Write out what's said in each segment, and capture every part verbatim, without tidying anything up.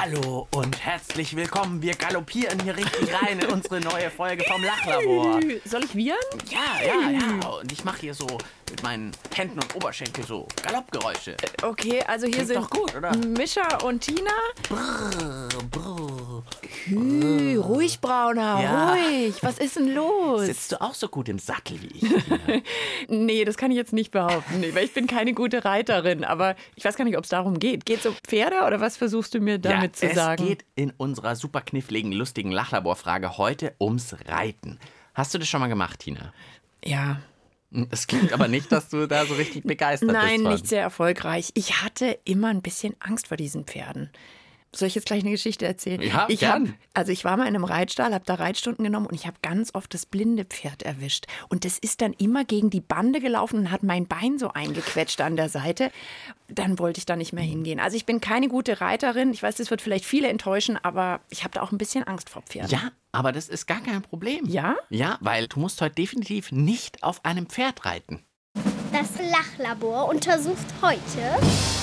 Hallo und herzlich willkommen. Wir galoppieren hier richtig rein in unsere neue Folge vom Lachlabor. Soll ich wiehern? Ja, ja, ja. Und ich mache hier so mit meinen Händen und Oberschenkel so Galoppgeräusche. Okay, also hier Klingt sind doch gut, oder? Mischa und Tina. Brrr, brrr. Hü, ruhig, Brauner, Ja. ruhig. Was ist denn los? Sitzt du auch so gut im Sattel wie ich, Tina? Nee, das kann ich jetzt nicht behaupten, nee, weil ich bin keine gute Reiterin. Aber ich weiß gar nicht, ob es darum geht. Geht es um Pferde oder was versuchst du mir damit ja, zu sagen? Es geht in unserer super kniffligen, lustigen Lachlabor-Frage heute ums Reiten. Hast du das schon mal gemacht, Tina? Ja. Es klingt aber nicht, dass du da so richtig begeistert bist. Nein, von. nicht sehr erfolgreich. Ich hatte immer ein bisschen Angst vor diesen Pferden. Soll ich jetzt gleich eine Geschichte erzählen? Ja, ich gern. hab, Also ich war mal in einem Reitstall, habe da Reitstunden genommen und ich habe ganz oft das blinde Pferd erwischt. Und das ist dann immer gegen die Bande gelaufen und hat mein Bein so eingequetscht an der Seite. Dann wollte ich da nicht mehr hingehen. Also ich bin keine gute Reiterin. Ich weiß, das wird vielleicht viele enttäuschen, aber ich habe da auch ein bisschen Angst vor Pferden. Ja, aber das ist gar kein Problem. Ja? Ja, weil du musst heute definitiv nicht auf einem Pferd reiten. Das Lachlabor untersucht heute: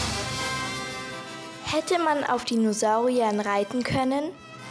Hätte man auf Dinosauriern reiten können?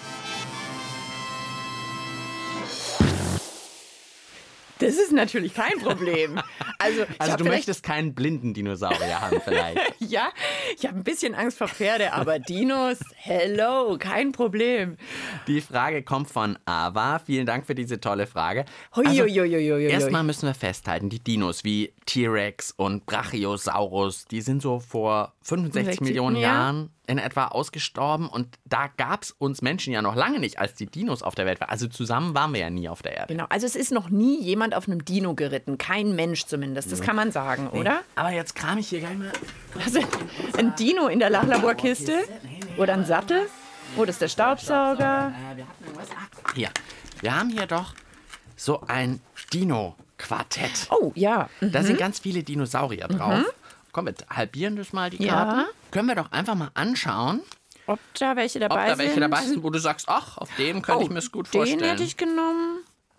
Das ist natürlich kein Problem. Also, ich Also hab du vielleicht- möchtest keinen blinden Dinosaurier haben vielleicht. Ja, ich habe ein bisschen Angst vor Pferde, aber Dinos, hello, kein Problem. Die Frage kommt von Ava. Vielen Dank für diese tolle Frage. Hui, Also, hui, hui, hui, hui. erstmal müssen wir festhalten, die Dinos wie T-Rex und Brachiosaurus, die sind so vor fünfundsechzig sechzig, Millionen ja. Jahren in etwa ausgestorben. Und da gab es uns Menschen ja noch lange nicht, als die Dinos auf der Welt waren. Also zusammen waren wir ja nie auf der Erde. Genau, also es ist noch nie jemand auf einem Dino geritten. Kein Mensch zumindest, das kann man sagen, oder? Aber jetzt kram ich hier gleich mal. Also ein Dino in der Lachlaborkiste? Oder ein Sattel? Wo ist der Staubsauger? Äh, wir hatten irgendwas. Ah, hier. Wir haben hier doch so ein Dino-Quartett. Oh, ja. Da sind ganz viele Dinosaurier drauf. Komm, wir halbieren das mal, die Ja. Karten. Können wir doch einfach mal anschauen, Ob da welche ob dabei da welche sind? dabei sind, wo du sagst, ach, auf dem könnte Oh, ich mir es gut den vorstellen. hätte ich genommen.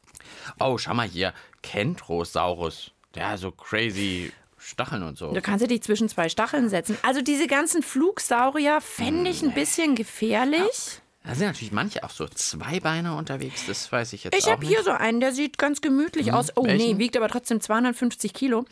Oh, schau mal hier, Kentrosaurus. Der hat so crazy Stacheln und so. Da kannst du dich zwischen zwei Stacheln setzen. Also diese ganzen Flugsaurier fände ich ein bisschen gefährlich. Da sind natürlich manche auch so Zweibeiner unterwegs, das weiß ich jetzt Ich auch habe nicht. hier so einen, der sieht ganz gemütlich aus. Oh welchen? nee, wiegt aber trotzdem zweihundertfünfzig Kilo.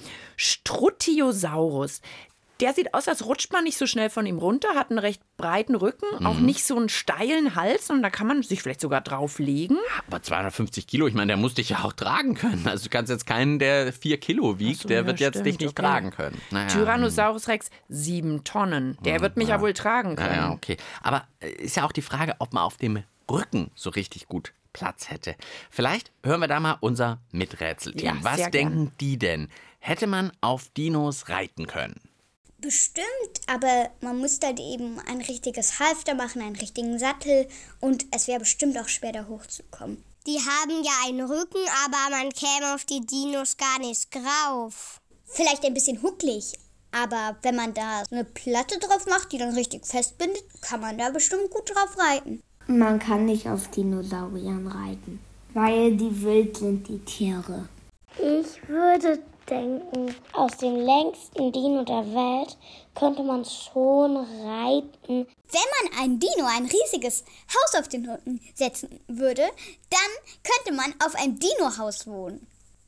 Strutiosaurus. Der sieht aus, als rutscht man nicht so schnell von ihm runter, hat einen recht breiten Rücken, auch nicht so einen steilen Hals, sondern da kann man sich vielleicht sogar drauflegen. Aber zweihundertfünfzig Kilo, ich meine, der muss dich ja auch tragen können. Also du kannst jetzt keinen, der vier Kilo wiegt, Ach so, der ja, wird jetzt stimmt, dich nicht okay. tragen können. Naja. Tyrannosaurus Rex, sieben Tonnen. Der wird mich ja wohl tragen können. Ja, ja, okay. Aber äh, ist ja auch die Frage, ob man auf dem Rücken so richtig gut Platz hätte. Vielleicht hören wir da mal unser Miträtselteam. Ja, Was sehr denken die denn? Hätte man auf Dinos reiten können? Bestimmt, aber man muss dann eben ein richtiges Halfter machen, einen richtigen Sattel und es wäre bestimmt auch schwer, da hochzukommen. Die haben ja einen Rücken, aber man käme auf die Dinos gar nicht drauf. Vielleicht ein bisschen hucklig, aber wenn man da eine Platte drauf macht, die dann richtig festbindet, kann man da bestimmt gut drauf reiten. Man kann nicht auf Dinosauriern reiten, weil die wild sind, die Tiere. Ich würde denken, aus dem längsten Dino der Welt könnte man schon reiten. Wenn man ein Dino, ein riesiges Haus auf den Rücken setzen würde, dann könnte man auf einem Dino-Haus wohnen.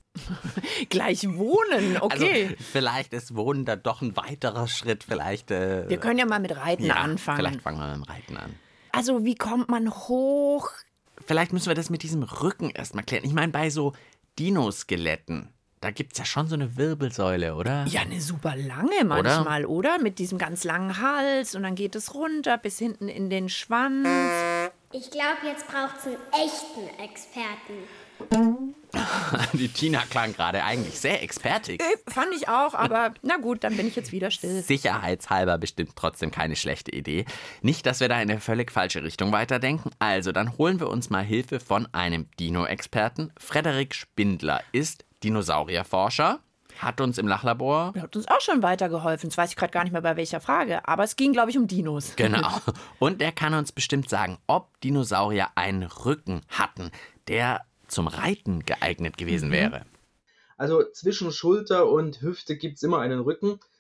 Gleich wohnen, okay. Also vielleicht ist Wohnen da doch ein weiterer Schritt. Vielleicht. Äh, Wir können ja mal mit Reiten ja, anfangen. Vielleicht fangen wir mit dem Reiten an. Also wie kommt man hoch? Vielleicht müssen wir das mit diesem Rücken erstmal klären. Ich meine, bei so Dinoskeletten, da gibt es ja schon so eine Wirbelsäule, oder? Ja, eine super lange manchmal, oder? Mit diesem ganz langen Hals und dann geht es runter bis hinten in den Schwanz. Ich glaube, jetzt braucht es einen echten Experten. Die Tina klang gerade eigentlich sehr expertig. Äh, fand ich auch, aber na gut, dann bin ich jetzt wieder still. Sicherheitshalber bestimmt trotzdem keine schlechte Idee. Nicht, dass wir da in eine völlig falsche Richtung weiterdenken. Also, dann holen wir uns mal Hilfe von einem Dino-Experten. Frederik Spindler ist Dinosaurierforscher, hat uns im Lachlabor... Der hat uns auch schon weitergeholfen. Jetzt weiß ich gerade gar nicht mehr, bei welcher Frage. Aber es ging, glaube ich, um Dinos. Genau. Und er kann uns bestimmt sagen, ob Dinosaurier einen Rücken hatten, der zum Reiten geeignet gewesen wäre. Also zwischen Schulter und Hüfte gibt es immer einen Rücken.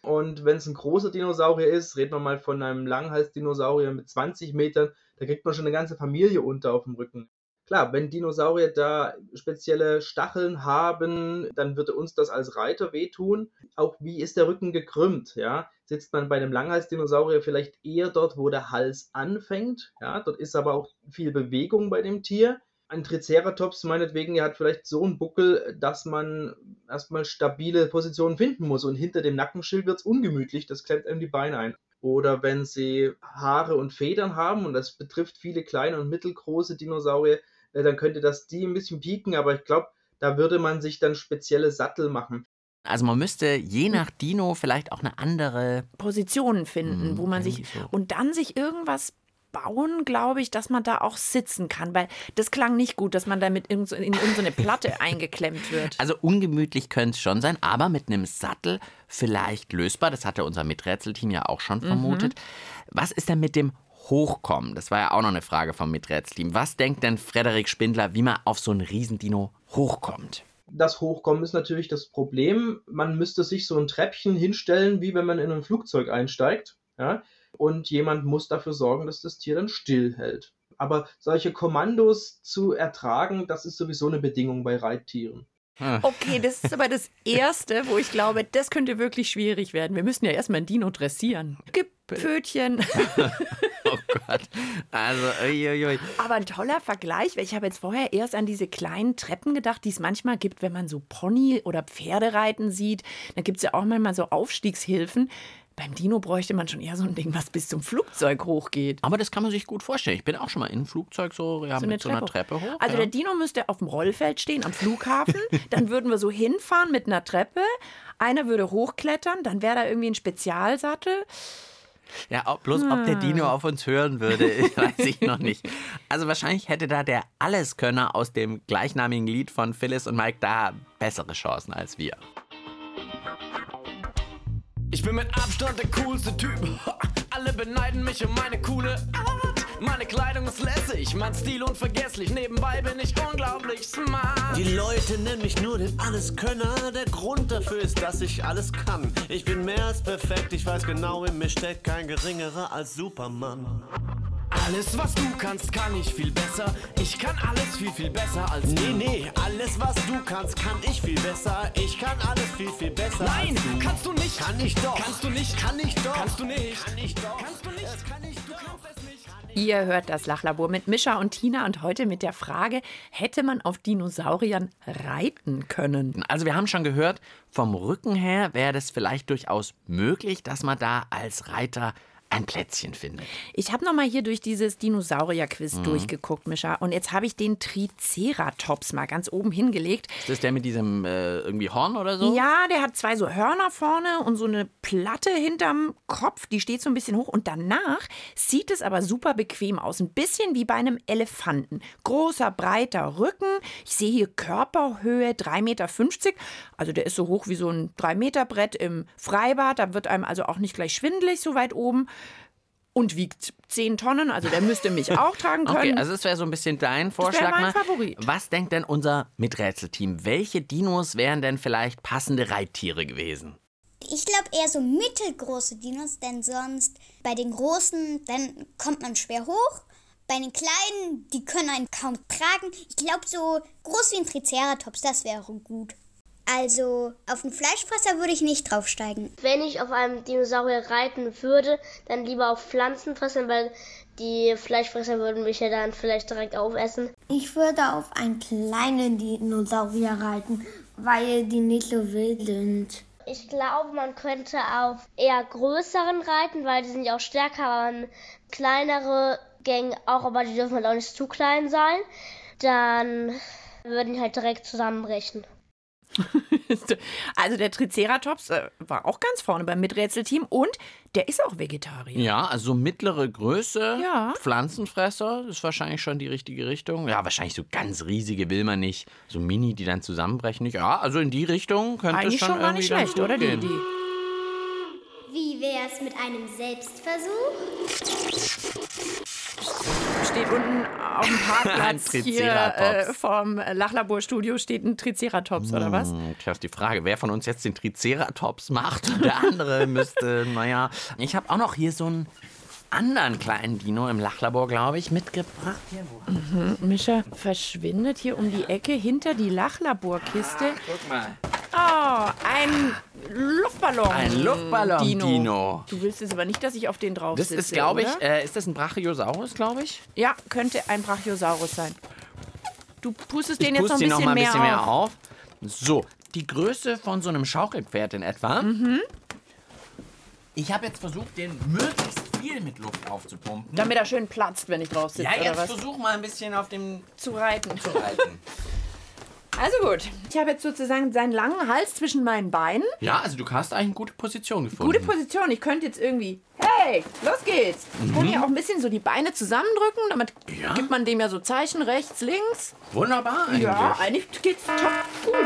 Und wenn es ein großer Dinosaurier ist, reden wir mal von einem Langhalsdinosaurier mit zwanzig Metern, da kriegt man schon eine ganze Familie unter auf dem Rücken. Klar, wenn Dinosaurier da spezielle Stacheln haben, dann würde uns das als Reiter wehtun. Auch wie ist der Rücken gekrümmt? Ja? Sitzt man bei einem Langhalsdinosaurier vielleicht eher dort, wo der Hals anfängt? Ja? Dort ist aber auch viel Bewegung bei dem Tier. Ein Triceratops meinetwegen, der hat vielleicht so einen Buckel, dass man erstmal stabile Positionen finden muss. Und hinter dem Nackenschild wird es ungemütlich, das klemmt einem die Beine ein. Oder wenn sie Haare und Federn haben, und das betrifft viele kleine und mittelgroße Dinosaurier, dann könnte das die ein bisschen pieken, aber ich glaube, da würde man sich dann spezielle Sattel machen. Also man müsste je nach Dino vielleicht auch eine andere Positionen finden, Mhm, wo man sich eigentlich so. und dann sich irgendwas bauen, glaube ich, dass man da auch sitzen kann, weil das klang nicht gut, dass man da mit in so in so eine Platte eingeklemmt wird. Also ungemütlich könnte es schon sein, aber mit einem Sattel vielleicht lösbar. Das hatte unser Miträtselteam ja auch schon vermutet. Was ist denn mit dem Hochkommen? Das war ja auch noch eine Frage vom Miträtselteam. Was denkt denn Frederik Spindler, wie man auf so einen Riesendino hochkommt? Das Hochkommen ist natürlich das Problem. Man müsste sich so ein Treppchen hinstellen, wie wenn man in ein Flugzeug einsteigt. Ja? Und jemand muss dafür sorgen, dass das Tier dann stillhält. Aber solche Kommandos zu ertragen, das ist sowieso eine Bedingung bei Reittieren. Okay, das ist aber das Erste, wo ich glaube, das könnte wirklich schwierig werden. Wir müssen ja erstmal ein Dino dressieren. Gib Pfötchen. Oh Gott. Also, uiuiui. Aber ein toller Vergleich, weil ich habe jetzt vorher erst an diese kleinen Treppen gedacht, die es manchmal gibt, wenn man so Pony- oder Pferdereiten sieht. Da gibt es ja auch manchmal so Aufstiegshilfen. Beim Dino bräuchte man schon eher so ein Ding, was bis zum Flugzeug hochgeht. Aber das kann man sich gut vorstellen. Ich bin auch schon mal in einem Flugzeug so, ja, So mit so einer Treppe hoch. Also ja. der Dino müsste auf dem Rollfeld stehen am Flughafen. Dann würden wir so hinfahren mit einer Treppe. Einer würde hochklettern, dann wäre da irgendwie ein Spezialsattel. Ja, ob, bloß ob der Dino auf uns hören würde, weiß ich noch nicht. Also wahrscheinlich hätte da der Alleskönner aus dem gleichnamigen Lied von Phyllis und Mike da bessere Chancen als wir. Ich bin mit Abstand der coolste Typ. Alle beneiden mich um meine coole Art. Meine Kleidung ist lässig, mein Stil unvergesslich. Nebenbei bin ich unglaublich smart. Die Leute nennen mich nur den Alleskönner. Der Grund dafür ist, dass ich alles kann. Ich bin mehr als perfekt, ich weiß genau, in mir steckt kein geringerer als Superman. Alles, was du kannst, kann ich viel besser. Ich kann alles viel, viel besser als du. Nee, nee, alles, was du kannst, kann ich viel besser. Ich kann alles viel, viel besser Nein, als du. kannst du nicht. Kann ich doch. Kannst du nicht. Kann ich doch. Kannst du nicht. Kann ich doch. Kannst du nicht. Das kann ich Du doch. kannst es nicht. Ihr hört das Lachlabor mit Mischa und Tina und heute mit der Frage, hätte man auf Dinosauriern reiten können? Also wir haben schon gehört, vom Rücken her wäre das vielleicht durchaus möglich, dass man da als Reiter ein Plätzchen findet. Ich habe noch mal hier durch dieses Dinosaurier-Quiz Mhm. durchgeguckt, Mischa. Und jetzt habe ich den Triceratops mal ganz oben hingelegt. Ist das der mit diesem äh, irgendwie Horn oder so? Ja, der hat zwei so Hörner vorne und so eine Platte hinterm Kopf. Die steht so ein bisschen hoch. Und danach sieht es aber super bequem aus. Ein bisschen wie bei einem Elefanten. Großer, breiter Rücken. Ich sehe hier Körperhöhe drei Meter fünfzig. Also der ist so hoch wie so ein drei Meter Brett im Freibad. Da wird einem also auch nicht gleich schwindelig so weit oben. Und wiegt zehn Tonnen, also der müsste mich auch tragen können. Okay, also das wäre so ein bisschen dein Vorschlag. mein mal. Favorit. Was denkt denn unser Miträtselteam? Welche Dinos wären denn vielleicht passende Reittiere gewesen? Ich glaube eher so mittelgroße Dinos, denn sonst bei den großen, dann kommt man schwer hoch. Bei den kleinen, die können einen kaum tragen. Ich glaube so groß wie ein Triceratops, das wäre gut. Also auf einen Fleischfresser würde ich nicht draufsteigen. Wenn ich auf einem Dinosaurier reiten würde, dann lieber auf Pflanzenfresser, weil die Fleischfresser würden mich ja dann vielleicht direkt aufessen. Ich würde auf einen kleinen Dinosaurier reiten, weil die nicht so wild sind. Ich glaube, man könnte auf eher größeren reiten, weil die sind ja auch stärker, aber kleinere Gänge auch, aber die dürfen halt auch nicht zu klein sein. Dann würden die halt direkt zusammenbrechen. Also der Triceratops äh, war auch ganz vorne beim Miträtselteam und der ist auch Vegetarier. Ja, also so mittlere Größe, Ja. Pflanzenfresser, ist wahrscheinlich schon die richtige Richtung. Ja, wahrscheinlich so ganz riesige will man nicht. So Mini, die dann zusammenbrechen. Nicht. Ja, also in die Richtung könnte Eigentlich es schon, schon gar nicht irgendwie ganz schlecht, gut oder die gehen. Idee? Wie wär's mit einem Selbstversuch? Steht unten auf dem Ein Parkplatz hier Triceratops. äh, vom Lachlaborstudio steht ein Triceratops, oder was? Hm, tja, ist die Frage, wer von uns jetzt den Triceratops macht und der andere müsste, naja. Ich habe auch noch hier so einen anderen kleinen Dino im Lachlabor, glaube ich, mitgebracht. Hier, wo Mhm. Mischa verschwindet hier um die Ecke hinter die Lachlaborkiste. Guck mal. Oh, ein Luftballon. Ein Luftballon-Dino. Du willst es aber nicht, dass ich auf den drauf Das sitze, ist, glaube ich, oder? äh, ist das ein Brachiosaurus, glaube ich? Ja, könnte ein Brachiosaurus sein. Du pustest Ich den jetzt noch puste ein ihn noch bisschen, mal ein mehr, bisschen mehr auf. auf. So, die Größe von so einem Schaukelpferd in etwa. Mhm. Ich habe jetzt versucht, den möglichst viel mit Luft aufzupumpen. Damit er schön platzt, wenn ich drauf sitze, Ja, oder jetzt was? versuch mal ein bisschen auf dem Zu reiten. zu reiten. Also gut, ich habe jetzt sozusagen seinen langen Hals zwischen meinen Beinen. Ja, also du hast eigentlich eine gute Position gefunden. Gute Position. Ich könnte jetzt irgendwie, hey, los geht's. Ich kann hier auch ein bisschen so die Beine zusammendrücken. Damit Ja. gibt man dem ja so Zeichen rechts, links. Wunderbar eigentlich. Ja, eigentlich geht's top gut.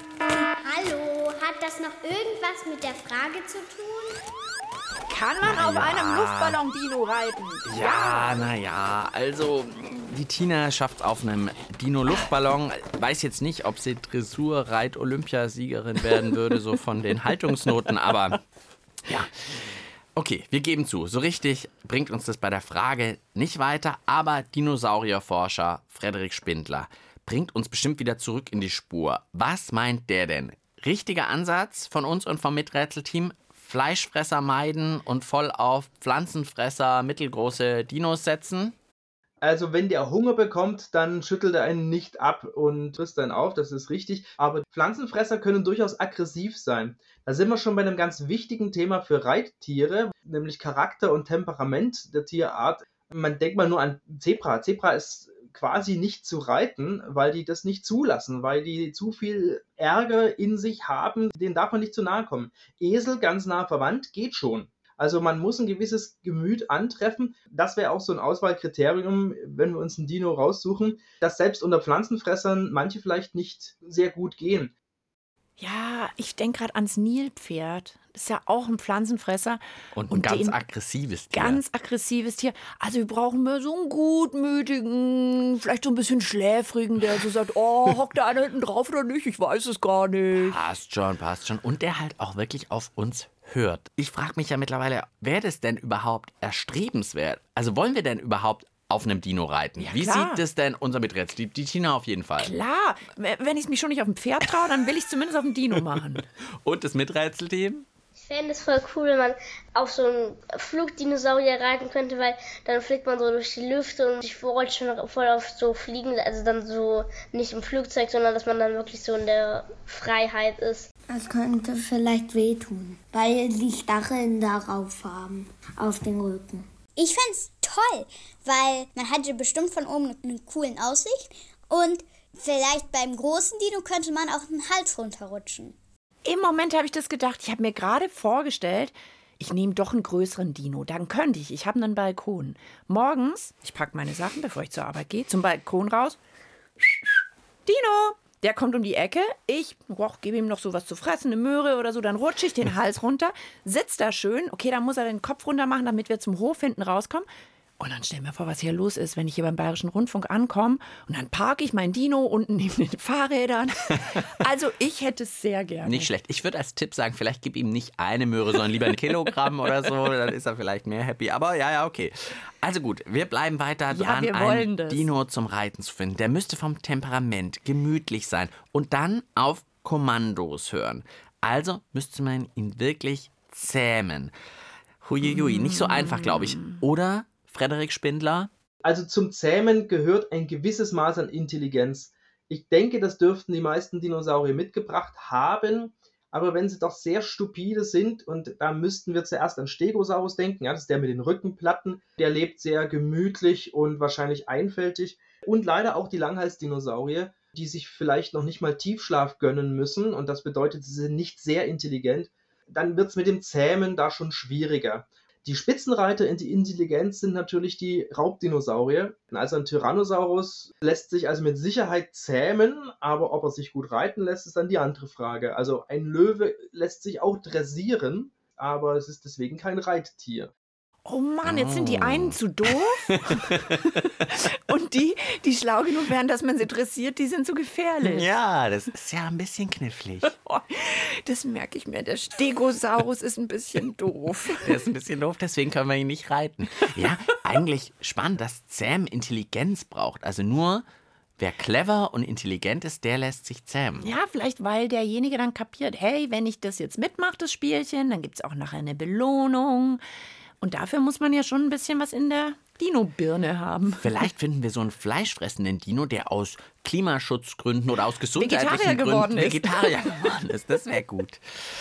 Hallo, hat das noch irgendwas mit der Frage zu tun? Kann man auf einem Luftballon-Dino reiten? Ja, naja, also die Tina schafft es auf einem Dino-Luftballon. Weiß jetzt nicht, ob sie Dressur-Reit-Olympiasiegerin werden würde, so von den Haltungsnoten, aber ja. Okay, wir geben zu, so richtig bringt uns das bei der Frage nicht weiter, aber Dinosaurierforscher Frederik Spindler bringt uns bestimmt wieder zurück in die Spur. Was meint der denn? Richtiger Ansatz von uns und vom Miträtselteam? Fleischfresser meiden und voll auf Pflanzenfresser, mittelgroße Dinos setzen? Also wenn der Hunger bekommt, dann schüttelt er einen nicht ab und frisst einen auf, das ist richtig. Aber Pflanzenfresser können durchaus aggressiv sein. Da sind wir schon bei einem ganz wichtigen Thema für Reittiere, nämlich Charakter und Temperament der Tierart. Man denkt mal nur an Zebra. Zebra ist quasi nicht zu reiten, weil die das nicht zulassen, weil die zu viel Ärger in sich haben, denen darf man nicht zu nahe kommen. Esel, ganz nah verwandt, geht schon. Also man muss ein gewisses Gemüt antreffen. Das wäre auch so ein Auswahlkriterium, wenn wir uns einen Dino raussuchen, dass selbst unter Pflanzenfressern manche vielleicht nicht sehr gut gehen. Ja, ich denke gerade ans Nilpferd. Das ist ja auch ein Pflanzenfresser. Und ein Und ganz den- aggressives Tier. Ganz aggressives Tier. Also wir brauchen mehr so einen gutmütigen, vielleicht so ein bisschen schläfrigen, der so sagt, oh, hockt da einer hinten drauf oder nicht? Ich weiß es gar nicht. Passt schon, passt schon. Und der halt auch wirklich auf uns hört. Ich frage mich ja mittlerweile, wäre das denn überhaupt erstrebenswert? Also wollen wir denn überhaupt auf einem Dino reiten? Ja, Wie klar. sieht das denn unser Miträtsel? Die, die Tina auf jeden Fall. Klar, wenn ich es mich schon nicht auf dem Pferd traue, dann will ich es zumindest auf dem Dino machen. Und das Miträtselteam? Ich fände es voll cool, wenn man auf so einen Flugdinosaurier reiten könnte, weil dann fliegt man so durch die Lüfte und ich wollte schon voll auf so fliegen, also dann so nicht im Flugzeug, sondern dass man dann wirklich so in der Freiheit ist. Das könnte vielleicht wehtun, weil die Stacheln darauf haben, auf den Rücken. Ich fänd's toll, weil man hatte bestimmt von oben eine coole Aussicht und vielleicht beim großen Dino könnte man auch den Hals runterrutschen. Im Moment habe ich das gedacht. Ich habe mir gerade vorgestellt, ich nehme doch einen größeren Dino. Dann könnte ich. Ich habe einen Balkon. Morgens, ich packe meine Sachen, bevor ich zur Arbeit gehe, zum Balkon raus. Dino, der kommt um die Ecke. Ich oh, gebe ihm noch so was zu fressen, eine Möhre oder so. Dann rutsche ich den Hals runter, sitzt da schön. Okay, dann muss er den Kopf runter machen, damit wir zum Hof hinten rauskommen. Und dann stell mir vor, was hier los ist, wenn ich hier beim Bayerischen Rundfunk ankomme. Und dann parke ich mein Dino unten neben den Fahrrädern. Also ich hätte es sehr gerne. Nicht schlecht. Ich würde als Tipp sagen, vielleicht gib ihm nicht eine Möhre, sondern lieber ein Kilogramm oder so. Dann ist er vielleicht mehr happy. Aber ja, ja, okay. Also gut, wir bleiben weiter dran, wir wollen einen das. Dino zum Reiten zu finden. Der müsste vom Temperament gemütlich sein und dann auf Kommandos hören. Also müsste man ihn wirklich zähmen. Huiuiui, nicht so einfach, glaube ich. Oder, Frederik Spindler? Also zum Zähmen gehört ein gewisses Maß an Intelligenz. Ich denke, das dürften die meisten Dinosaurier mitgebracht haben, aber wenn sie doch sehr stupide sind, und da müssten wir zuerst an Stegosaurus denken, ja, das ist der mit den Rückenplatten, der lebt sehr gemütlich und wahrscheinlich einfältig, und leider auch die Langhalsdinosaurier, die sich vielleicht noch nicht mal Tiefschlaf gönnen müssen, und das bedeutet, sie sind nicht sehr intelligent, dann wird es mit dem Zähmen da schon schwieriger. Die Spitzenreiter in die Intelligenz sind natürlich die Raubdinosaurier. Also ein Tyrannosaurus lässt sich also mit Sicherheit zähmen, aber ob er sich gut reiten lässt, ist dann die andere Frage. Also ein Löwe lässt sich auch dressieren, aber es ist deswegen kein Reittier. Oh Mann, jetzt sind die einen zu doof und die, die schlau genug wären, dass man sie dressiert, die sind zu gefährlich. Ja, das ist ja ein bisschen knifflig. Das merke ich mir. Der Stegosaurus ist ein bisschen doof. Der ist ein bisschen doof, deswegen können wir ihn nicht reiten. Ja, eigentlich spannend, dass Zähmen Intelligenz braucht. Also nur wer clever und intelligent ist, der lässt sich zähmen. Ja, vielleicht weil derjenige dann kapiert, hey, wenn ich das jetzt mitmache, das Spielchen, dann gibt es auch nachher eine Belohnung. Und dafür muss man ja schon ein bisschen was in der Dino-Birne haben. Vielleicht finden wir so einen fleischfressenden Dino, der aus Klimaschutzgründen oder aus gesundheitlichen Vegetarier Gründen geworden ist. Vegetarier geworden ist. Das wäre gut.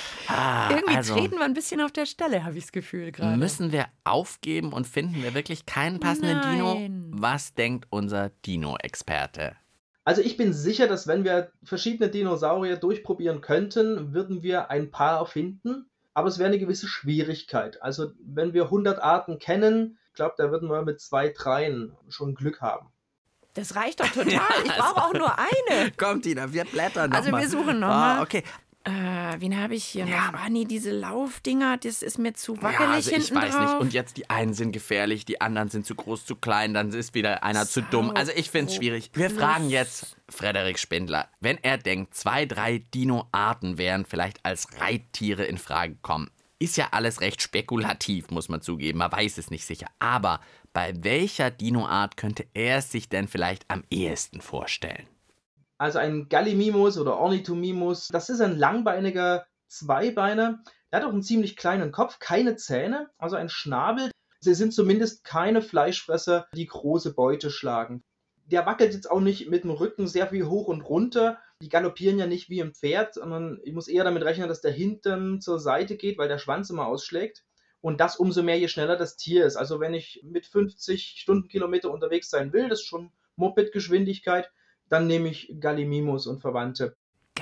Ah, Irgendwie also treten wir ein bisschen auf der Stelle, habe ich das Gefühl gerade. müssen wir aufgeben und finden wir wirklich keinen passenden Nein. Dino? Was denkt unser Dino-Experte? Also ich bin sicher, dass wenn wir verschiedene Dinosaurier durchprobieren könnten, würden wir ein Paar finden. Aber es wäre eine gewisse Schwierigkeit. Also wenn wir hundert Arten kennen, ich glaube, da würden wir mit zwei, dreien schon Glück haben. Das reicht doch total. Ich brauche auch nur eine. Komm, Tina, wir blättern noch Also mal. wir suchen noch mal. Ah, okay. Äh, wen habe ich hier Ja. noch? Ah, nee, diese Laufdinger, das ist mir zu wackelig Ja, also ich hinten weiß drauf. nicht. Und jetzt die einen sind gefährlich, die anderen sind zu groß, zu klein, dann ist wieder einer zu dumm. Also ich finde es schwierig. Wir fragen jetzt Frederik Spindler, wenn er denkt, zwei, drei Dino-Arten wären vielleicht als Reittiere in Frage gekommen. Ist ja alles recht spekulativ, muss man zugeben. Man weiß es nicht sicher. Aber bei welcher Dino-Art könnte er es sich denn vielleicht am ehesten vorstellen? Also ein Gallimimus oder Ornithomimus, das ist ein langbeiniger Zweibeiner. Der hat auch einen ziemlich kleinen Kopf, keine Zähne, also ein Schnabel. Sie sind zumindest keine Fleischfresser, die große Beute schlagen. Der wackelt jetzt auch nicht mit dem Rücken sehr viel hoch und runter. Die galoppieren ja nicht wie ein Pferd, sondern ich muss eher damit rechnen, dass der Hintern zur Seite geht, weil der Schwanz immer ausschlägt. Und das umso mehr, je schneller das Tier ist. Also wenn ich mit fünfzig Stundenkilometer unterwegs sein will, das ist schon Moped-Geschwindigkeit, dann nehme ich Gallimimus und Verwandte.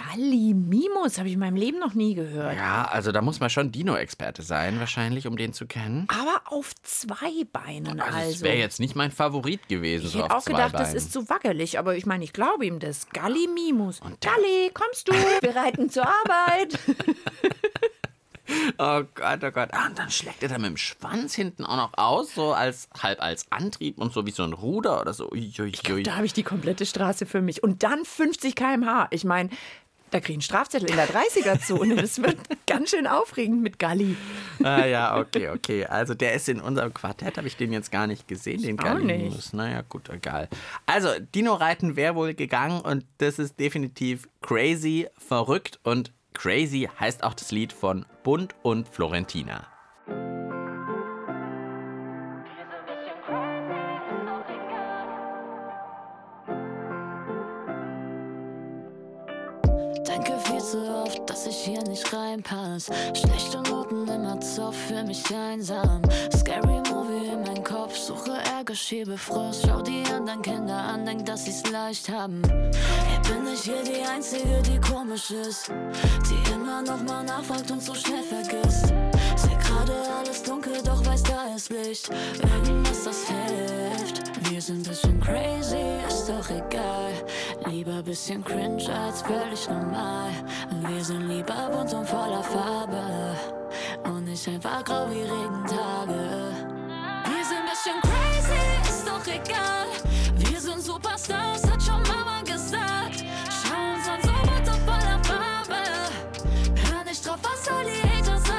Gallimimus habe ich in meinem Leben noch nie gehört. Ja, also da muss man schon Dino-Experte sein, wahrscheinlich, um den zu kennen. Aber auf zwei Beinen also. Also, das wäre jetzt nicht mein Favorit gewesen. Ich so hätte auf auch zwei gedacht, das Beinen. ist zu wackelig, aber ich meine, ich glaube ihm das. Gallimimus. Und der- Galli, kommst du? Wir reiten zur Arbeit. Oh Gott, oh Gott. Ah, und dann schlägt er da mit dem Schwanz hinten auch noch aus, so als halb als Antrieb und so wie so ein Ruder oder so. Ui, ui, Ich glaube, ui. da habe ich die komplette Straße für mich. Und dann fünfzig Kilometer pro Stunde. Ich meine, da kriege ich einen Strafzettel in der dreißiger-Zone. Das wird ganz schön aufregend mit Galli. Ah ja, okay, okay. Also der ist in unserem Quartett, habe ich den jetzt gar nicht gesehen, den auch Gallimimus. nicht. Naja, gut, egal. Also, Dino-Reiten wäre wohl gegangen und das ist definitiv crazy, verrückt und crazy heißt auch das Lied von Bund und Florentina. Denke viel zu oft, dass ich hier nicht reinpass. Schlechte Noten immer Zoff, für mich einsam. Scary Movie in meinem Kopf, suche Ärger, schiebe Frost. Schau die anderen Kinder an, denk, dass sie's leicht haben. Hier bin ich hier die Einzige, die komisch ist, die immer noch mal nachfragt und so schnell vergisst. Seh gerade alles dunkel, doch weiß, da ist Licht. Irgendwas, das hilft. Wir sind bisschen crazy, ist doch egal. Lieber bisschen cringe als völlig normal. Wir sind lieber bunt und voller Farbe und nicht einfach grau wie Regentage. Wir sind bisschen crazy, ist doch egal. Wir sind Superstars, hat schon Mama gesagt. Schau uns an, so bunt und voller Farbe. Hör nicht drauf, was all die Hater sagen.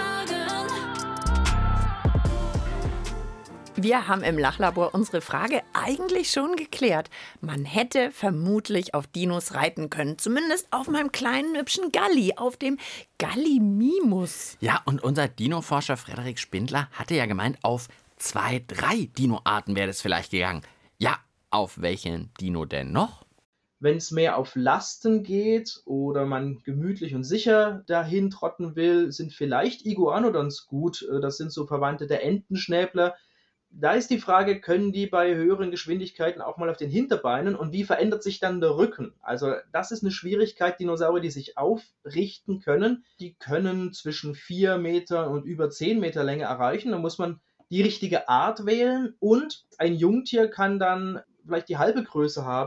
Wir haben im Lachlabor unsere Frage eigentlich schon geklärt. Man hätte vermutlich auf Dinos reiten können. Zumindest auf meinem kleinen, hübschen Galli, auf dem Gallimimus. Ja, und unser Dino-Forscher Frederik Spindler hatte ja gemeint, auf zwei, drei Dino-Arten wäre das vielleicht gegangen. Ja, auf welchen Dino denn noch? Wenn es mehr auf Lasten geht oder man gemütlich und sicher dahin trotten will, sind vielleicht Iguanodons gut. Das sind so Verwandte der Entenschnäbler. Da ist die Frage, können die bei höheren Geschwindigkeiten auch mal auf den Hinterbeinen und wie verändert sich dann der Rücken? Also das ist eine Schwierigkeit. Dinosaurier, die sich aufrichten können, die können zwischen vier Meter und über zehn Meter Länge erreichen. Da muss man die richtige Art wählen und ein Jungtier kann dann vielleicht die halbe Größe haben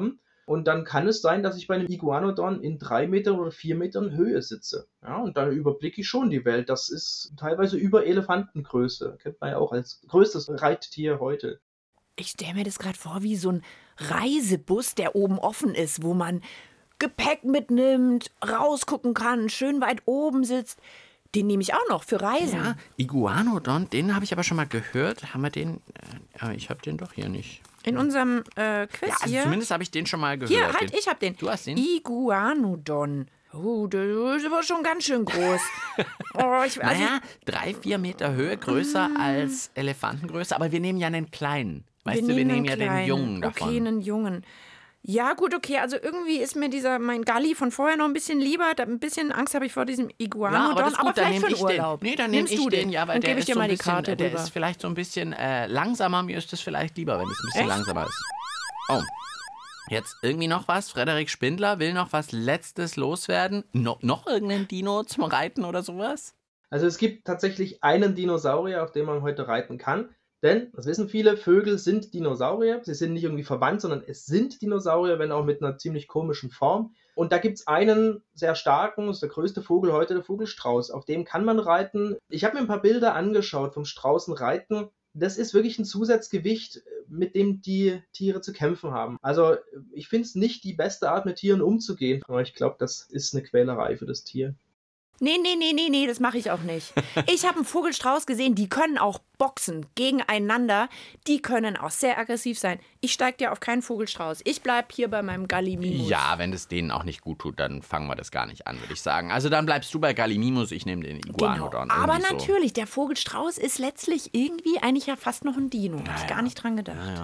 Und dann kann es sein, dass ich bei einem Iguanodon in drei Metern oder vier Metern Höhe sitze. Ja, und dann überblicke ich schon die Welt. Das ist teilweise über Elefantengröße. Kennt man ja auch als größtes Reittier heute. Ich stelle mir das gerade vor wie so ein Reisebus, der oben offen ist, wo man Gepäck mitnimmt, rausgucken kann, schön weit oben sitzt. Den nehme ich auch noch für Reisen. Ja, Iguanodon, den habe ich aber schon mal gehört. Haben wir den? Äh, ich habe den doch hier nicht. In unserem äh, Quiz ja, also hier. Zumindest habe ich den schon mal gehört. Hier, halt, den, ich habe den. Du hast den? Iguanodon. Oh, der ist aber schon ganz schön groß. oh, ich, also naja, drei, vier Meter Höhe, größer mm. als Elefantengröße. Aber wir nehmen ja einen kleinen. Weißt wir du, wir nehmen nehmen ja kleinen. den Jungen davon. Okay, einen Jungen. Ja, gut, okay. Also irgendwie ist mir dieser, mein Galli von vorher noch ein bisschen lieber. Da ein bisschen Angst habe ich vor diesem Iguanodon. Ja, aber das ist gut, aber dann vielleicht nehme für den ich Urlaub. den. Nee, dann nehme ich du den, ja, weil dann der gebe ich ist dir so mal ein die bisschen, Karte der rüber. ist vielleicht so ein bisschen äh, langsamer. Mir ist das vielleicht lieber, wenn es ein bisschen Echt? langsamer ist. Oh. Jetzt irgendwie noch was? Frederik Spindler will noch was Letztes loswerden? No, noch irgendein Dino zum Reiten oder sowas? Also es gibt tatsächlich einen Dinosaurier, auf dem man heute reiten kann. Denn, das wissen viele, Vögel sind Dinosaurier. Sie sind nicht irgendwie verwandt, sondern es sind Dinosaurier, wenn auch mit einer ziemlich komischen Form. Und da gibt es einen sehr starken, das ist der größte Vogel heute, der Vogelstrauß. Auf dem kann man reiten. Ich habe mir ein paar Bilder angeschaut vom Straußenreiten. Das ist wirklich ein Zusatzgewicht, mit dem die Tiere zu kämpfen haben. Also ich finde es nicht die beste Art, mit Tieren umzugehen. Aber ich glaube, das ist eine Quälerei für das Tier. Nee, nee, nee, nee, nee, das mache ich auch nicht. Ich habe einen Vogelstrauß gesehen, die können auch boxen gegeneinander. Die können auch sehr aggressiv sein. Ich steige dir auf keinen Vogelstrauß. Ich bleibe hier bei meinem Gallimimus. Ja, wenn es denen auch nicht gut tut, dann fangen wir das gar nicht an, würde ich sagen. Also dann bleibst du bei Gallimimus, ich nehme den Iguanodon. Genau. Aber so. natürlich, der Vogelstrauß ist letztlich irgendwie eigentlich ja fast noch ein Dino. Ja, Habe ich ja. gar nicht dran gedacht. Ja, ja.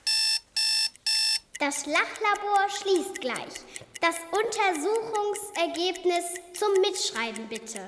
Das Lachlabor schließt gleich. Das Untersuchungsergebnis zum Mitschreiben bitte.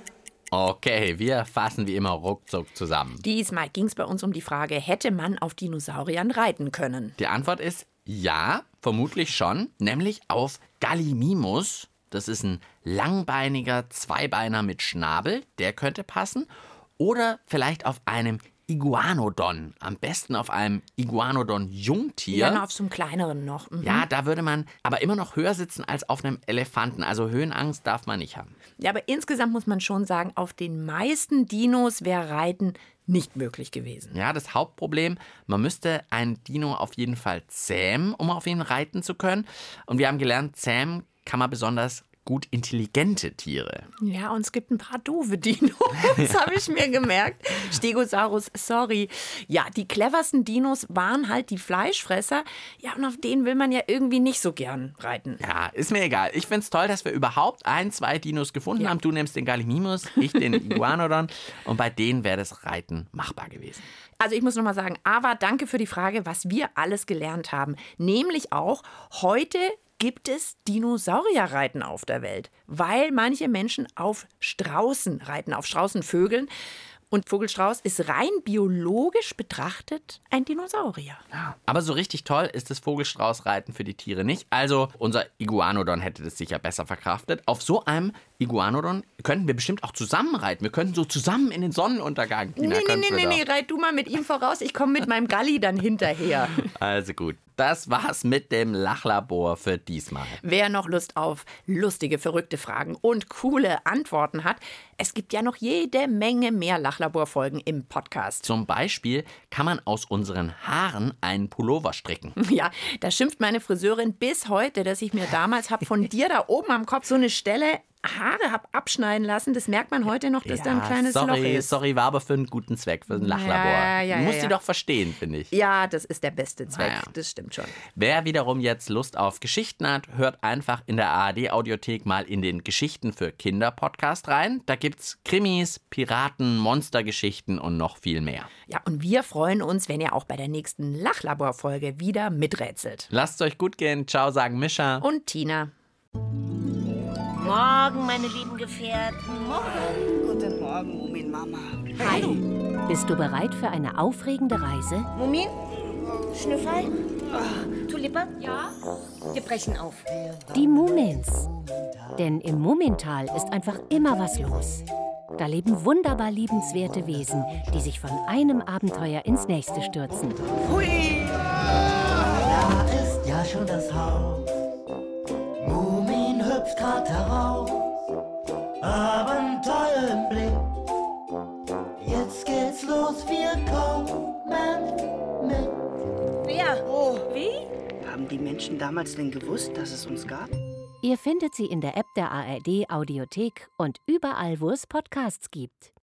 Okay, wir fassen wie immer ruckzuck zusammen. Diesmal ging es bei uns um die Frage, hätte man auf Dinosauriern reiten können? Die Antwort ist ja, vermutlich schon, nämlich auf Gallimimus. Das ist ein langbeiniger Zweibeiner mit Schnabel, der könnte passen. Oder vielleicht auf einem Iguanodon, am besten auf einem Iguanodon-Jungtier. Ja, noch auf so einem kleineren noch. Mhm. Ja, da würde man aber immer noch höher sitzen als auf einem Elefanten. Also Höhenangst darf man nicht haben. Ja, aber insgesamt muss man schon sagen, auf den meisten Dinos wäre Reiten nicht möglich gewesen. Ja, das Hauptproblem, man müsste einen Dino auf jeden Fall zähmen, um auf ihn reiten zu können. Und wir haben gelernt, zähmen kann man besonders gut intelligente Tiere. Ja, und es gibt ein paar doofe Dinos, das habe ich mir gemerkt. Stegosaurus, sorry. Ja, die cleversten Dinos waren halt die Fleischfresser. Ja, und auf denen will man ja irgendwie nicht so gern reiten. Ja, ist mir egal. Ich finde es toll, dass wir überhaupt ein, zwei Dinos gefunden Ja. haben. Du nimmst den Gallimimus, ich den Iguanodon. Und bei denen wäre das Reiten machbar gewesen. Also ich muss noch mal sagen, Ava, danke für die Frage, was wir alles gelernt haben. Nämlich auch, heute gibt es Dinosaurierreiten auf der Welt, weil manche Menschen auf Straußen reiten, auf Straußenvögeln. Und Vogelstrauß ist rein biologisch betrachtet ein Dinosaurier. Ja. Aber so richtig toll ist das Vogelstraußreiten für die Tiere nicht. Also unser Iguanodon hätte das sicher besser verkraftet. Auf so einem Iguanodon könnten wir bestimmt auch zusammen reiten. Wir könnten so zusammen in den Sonnenuntergang. Tina, Nee, nee, könnten nee, wir nee, doch. nee, reit du mal mit ihm voraus. Ich komme mit meinem Galli dann hinterher. Also gut, das war's mit dem Lachlabor für diesmal. Wer noch Lust auf lustige, verrückte Fragen und coole Antworten hat, es gibt ja noch jede Menge mehr Lachlaborfolgen im Podcast. Zum Beispiel kann man aus unseren Haaren einen Pullover stricken. Ja, da schimpft meine Friseurin bis heute, dass ich mir damals hab von dir da oben am Kopf so eine Stelle Haare hab abschneiden lassen. Das merkt man heute noch, dass da ein kleines sorry, Loch ist. Sorry, war aber für einen guten Zweck, für ein Lachlabor. Ja, ja, du musst ja, sie ja. doch verstehen, finde ich. Ja, das ist der beste Zweck. Naja. Das stimmt schon. Wer wiederum jetzt Lust auf Geschichten hat, hört einfach in der A R D-Audiothek mal in den Geschichten für Kinder-Podcast rein. Da gibt's Krimis, Piraten, Monstergeschichten und noch viel mehr. Ja, und wir freuen uns, wenn ihr auch bei der nächsten Lachlaborfolge wieder miträtselt. Lasst es euch gut gehen. Ciao, sagen Mischa und Tina. Morgen, meine lieben Gefährten. Morgen. Guten Morgen, Mumin-Mama. Hi. Bist du bereit für eine aufregende Reise? Mumin? Schnüffel? Oh, Tulipa? Ja? Wir brechen auf. Die Mumins. Denn im Mumintal ist einfach immer was los. Da leben wunderbar liebenswerte Wesen, die sich von einem Abenteuer ins nächste stürzen. Hui! Da ist ja schon das Haus. jetzt grad heraus. Abenteuer im Blick. Jetzt geht's los, wir kommen mit. Wer? Oh, wie? Haben die Menschen damals denn gewusst, dass es uns gab? Ihr findet sie in der App der A R D Audiothek und überall, wo es Podcasts gibt.